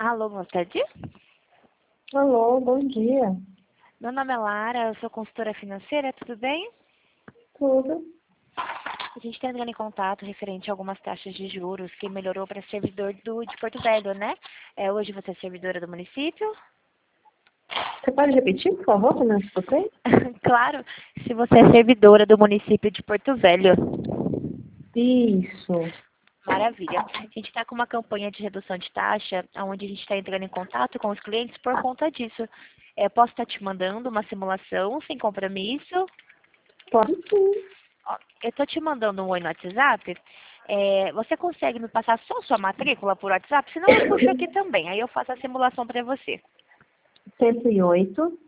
Alô, boa tarde. Alô, bom dia. Meu nome é Lara, eu sou consultora financeira, tudo bem? Tudo? A gente está entrando em contato referente a algumas taxas de juros que melhorou para servidor de Porto Velho, né? Hoje você é servidora do município? Você pode repetir, por favor, que eu não escutei? Claro, se você é servidora do município de Porto Velho. Isso. Maravilha. A gente está com uma campanha de redução de taxa, onde a gente está entrando em contato com os clientes por conta disso. Posso estar te mandando uma simulação sem compromisso? Pode sim. Ó, eu tô te mandando um oi no WhatsApp. Você consegue me passar só sua matrícula por WhatsApp? Senão eu puxo aqui também. Aí eu faço a simulação para você. 108,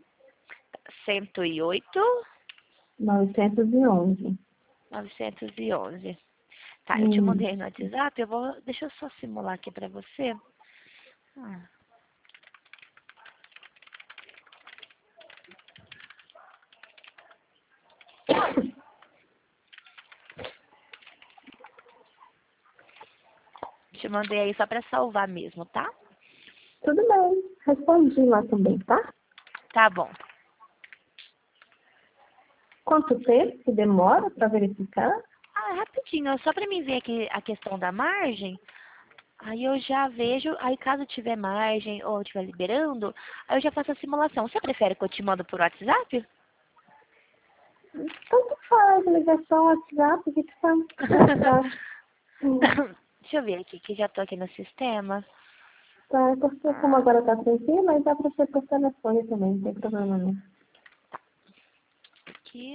108, 911. 911. Tá, eu te Hum. mandei no WhatsApp. Deixa eu só simular aqui para você. Ah, te mandei aí só para salvar mesmo, tá? Tudo bem. Respondi lá também, tá? Tá bom. Quanto tempo que demora para verificar? Rapidinho, só para mim ver aqui a questão da margem. Aí eu já vejo, aí caso tiver margem ou estiver liberando, aí eu já faço a simulação. Você prefere que eu te mando por WhatsApp? Tanto faz, ligação, WhatsApp, o que tá mais fácil. Deixa eu ver aqui, que já tô aqui no sistema. Tá, porque como Ah, agora tá tranquilo, mas dá pra ser por telefone também, não tem problema não. aqui.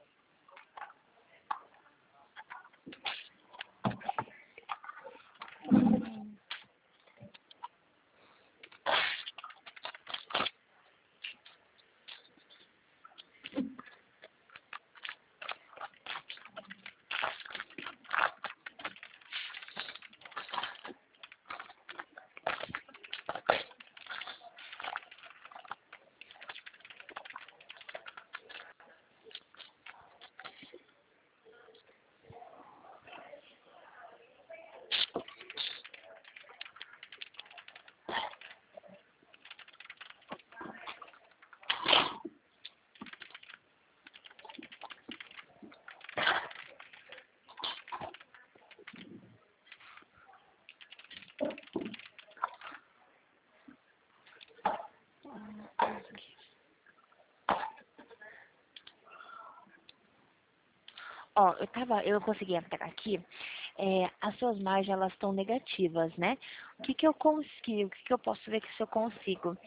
Ó, eu consegui entrar aqui. As suas margens, elas estão negativas, né? O que que eu consigo? O que que eu posso ver que se eu consigo?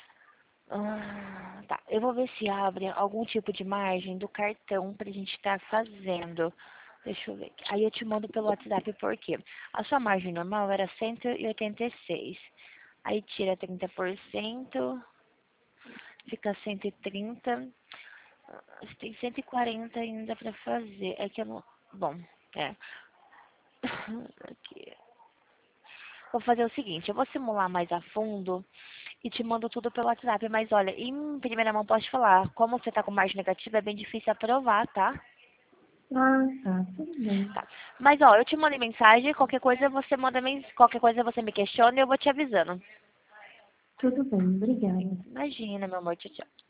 Tá, eu vou ver se abre algum tipo de margem do cartão pra gente estar fazendo. Deixa eu ver aqui. Aí eu te mando pelo WhatsApp por quê? A sua margem normal era 186. Aí tira 30%, fica 130. Tem 140 ainda pra fazer. É que eu não. Bom, é. Aqui. Vou fazer o seguinte, eu vou simular mais a fundo e te mando tudo pelo WhatsApp. Mas olha, em primeira mão posso te falar, como você tá com margem negativa, é bem difícil aprovar, tá? Ah, tá, tudo bem. Tá. Mas ó, eu te mando mensagem, qualquer coisa você qualquer coisa você me questiona e eu vou te avisando. Tudo bem, obrigada. Imagina, meu amor, tchau, tchau.